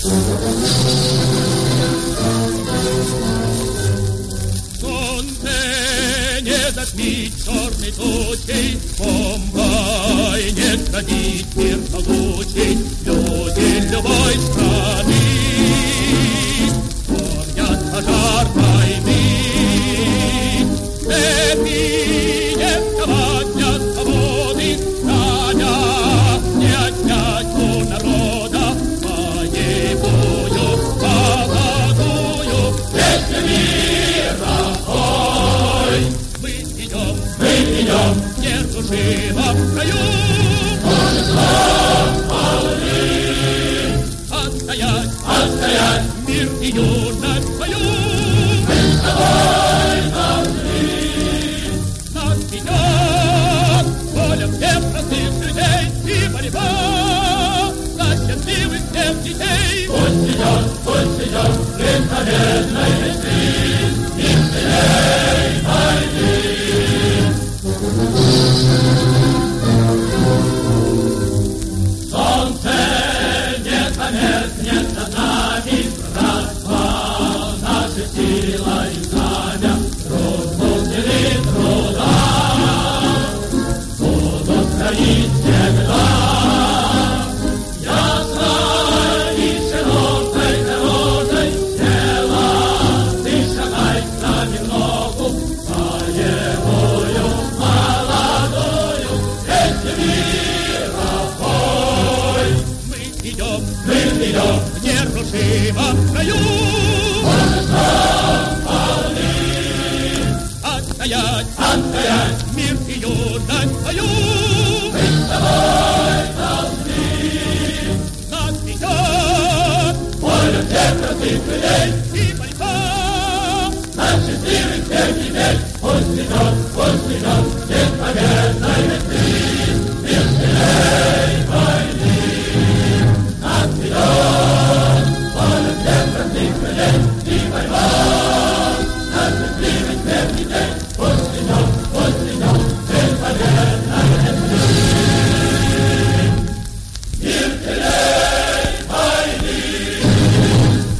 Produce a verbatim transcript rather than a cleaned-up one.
Солнце не затмить черной тучей, бомбой не сходить мир получить. Люди любой страны помнят пожар войны. Цепи не сковать для свободы, знамя не отнять у народа. Боевую, молодую песню мира, ой! Мы идем, мы идем, нерушимо в краю. Отстоять, отстоять мир и юность свою. Мы с тобой должны. Нас ведет воля всех простых людей и борьба за счастливых всех детей. Пусть идет, пусть идет жизнь победной мечты, мир сильней войны. Солнце не померкнет над нами, братство, наша сила и знамя, дружбу сили труда будут хранить всегда. Ясно и широкой дорогой смело ты шагай к нам в ногу, боевую, молодую песню мира. Мы идем в нерушимом краю. Отстоять, отстоять мир и юность свою. Мы с тобой должны. Нас ведет воля всех простых людей и борьба за счастливых всех детей. Пусть идет